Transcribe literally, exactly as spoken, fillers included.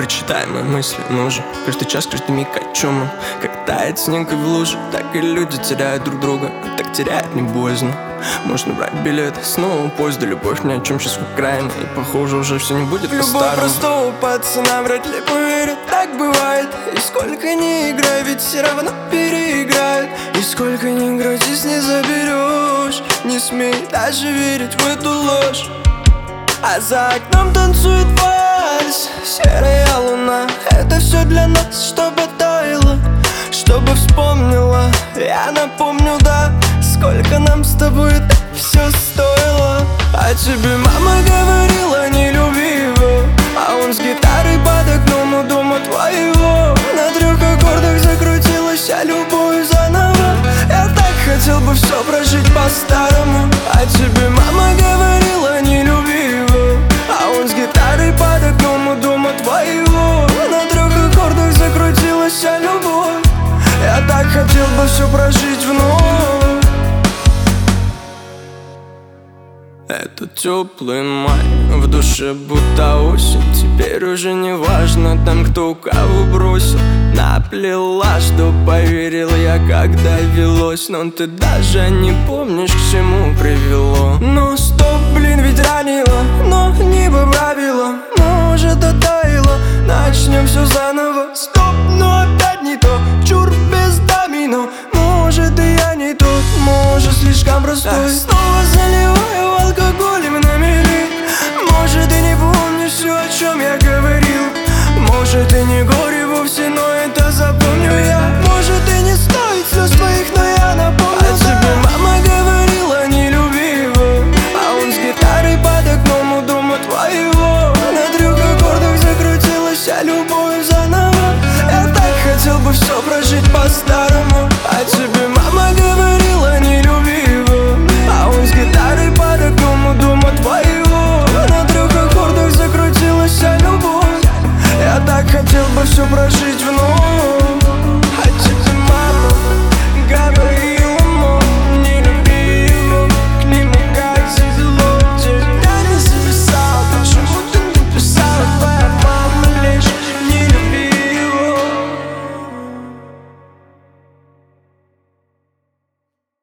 прочитай мои мысли, мы уже каждый час, каждый миг о чем мы. Как тает снег и в луже, так и люди теряют друг друга. А так терять не боязно. Можно брать билеты снова поезд, да любовь ни о чем сейчас в Украине. И похоже уже все не будет по-старому. Любовь простого пацана вряд ли поверит, так бывает. И сколько ни играй, ведь все равно переиграют. И сколько ни грозись, не заберешь. Не смей даже верить в эту ложь. А за окном танцует вальс, серая луна. Это все для нас, чтобы таяло, чтобы вспомнила. Я напомню, да, сколько нам с тобой это все стоило. А тебе мама говорила, не люби его, а он с гитарой под окном у дома твоего. На трех аккордах закрутилась а любовь заново. Я так хотел бы все прожить по-старому. А тебе мама говорила, не люби его, а он с гитарой под окном у дома твоего. На трех аккордах закрутилась а любовь. Я так хотел бы все прожить вновь. Это теплый май, в душе будто осень. Теперь уже не важно там, кто кого бросил. Наплела, что поверил я, когда велось. Но ты даже не помнишь, к чему привело. Ну стоп, блин, ведь ранило, но не поправило. Может, оттаяло, начнем все заново. Стоп, но опять не то, чур без домино. Может, и я не тот, может, слишком простой.